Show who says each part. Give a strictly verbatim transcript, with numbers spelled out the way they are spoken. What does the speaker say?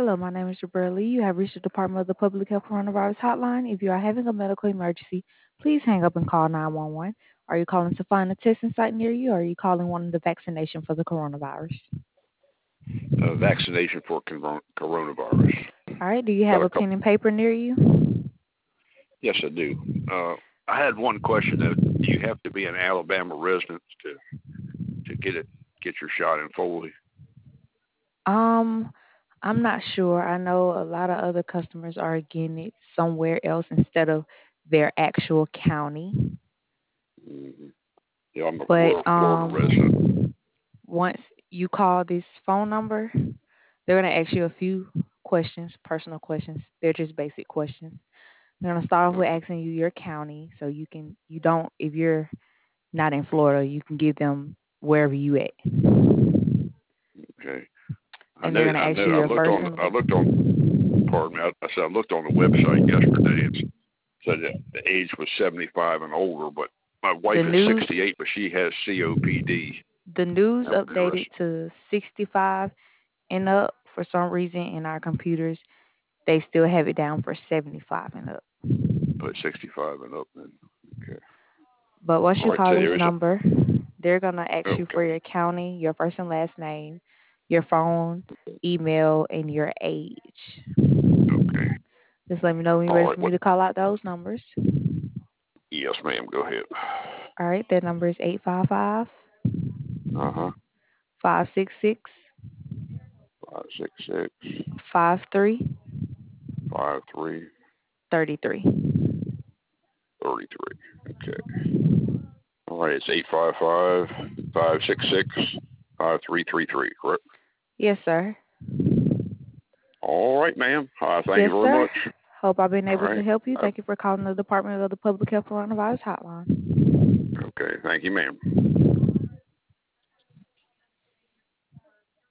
Speaker 1: Hello, my name is Jabril Lee. You have reached the Department of the Public Health Coronavirus Hotline. If you are having a medical emergency, please hang up and call nine one one. Are you calling to find a testing site near you, or are you calling one of the vaccination for the coronavirus?
Speaker 2: Uh, vaccination for con- coronavirus.
Speaker 1: All right. Do you have
Speaker 2: Got a
Speaker 1: a
Speaker 2: couple.
Speaker 1: pen and paper near you?
Speaker 2: Yes, I do. Uh, I had one question. Though. Do you have to be an Alabama resident to to get it get your shot in Foley?
Speaker 1: Um, I'm not sure. I know a lot of other customers are getting it somewhere else instead of their actual county.
Speaker 2: Mm-hmm. Yeah, I'm a
Speaker 1: But
Speaker 2: Florida resident.
Speaker 1: um, once you call this phone number, they're going to ask you a few questions, personal questions. They're just basic questions. They're going to start off with asking you your county, so you can you don't if you're not in Florida, you can give them wherever you at.
Speaker 2: Okay. I
Speaker 1: And they're
Speaker 2: know.
Speaker 1: going to
Speaker 2: I
Speaker 1: ask
Speaker 2: know.
Speaker 1: you
Speaker 2: I
Speaker 1: your
Speaker 2: looked
Speaker 1: first
Speaker 2: on.
Speaker 1: and
Speaker 2: I looked on. Pardon me. I, I said I looked on the website yesterday. It said that the age was seventy-five and older, but my wife
Speaker 1: the
Speaker 2: is
Speaker 1: news.
Speaker 2: sixty-eight, but she has C O P D.
Speaker 1: The news
Speaker 2: I'm
Speaker 1: updated
Speaker 2: interested.
Speaker 1: to sixty-five and up. For some reason, in our computers, they still have it down for seventy-five and up.
Speaker 2: Put sixty-five and up then. Okay.
Speaker 1: But once
Speaker 2: All
Speaker 1: you
Speaker 2: right.
Speaker 1: call
Speaker 2: So
Speaker 1: this
Speaker 2: there is a.
Speaker 1: number, they're going to ask you for
Speaker 2: Okay.
Speaker 1: your county, your first and last name, your phone, email, and your age.
Speaker 2: Okay.
Speaker 1: Just let me know when you're
Speaker 2: All
Speaker 1: ready
Speaker 2: right.
Speaker 1: for me
Speaker 2: What?
Speaker 1: to call out those numbers.
Speaker 2: Yes, ma'am. Go ahead.
Speaker 1: All right, that number is eight five five,
Speaker 2: Uh huh.
Speaker 1: five six six,
Speaker 2: Five six six
Speaker 1: five three
Speaker 2: five three
Speaker 1: three three.
Speaker 2: thirty three. Okay. All right. It's eight five five five six six five three three three. Correct.
Speaker 1: Yes, sir.
Speaker 2: All right, ma'am. Uh, thank you
Speaker 1: Yes,
Speaker 2: very
Speaker 1: sir.
Speaker 2: much.
Speaker 1: Hope I've been
Speaker 2: All
Speaker 1: able to
Speaker 2: right.
Speaker 1: help you.
Speaker 2: Uh,
Speaker 1: Thank you for calling the Department of the Public Health Coronavirus Hotline.
Speaker 2: okay. Thank you, ma'am.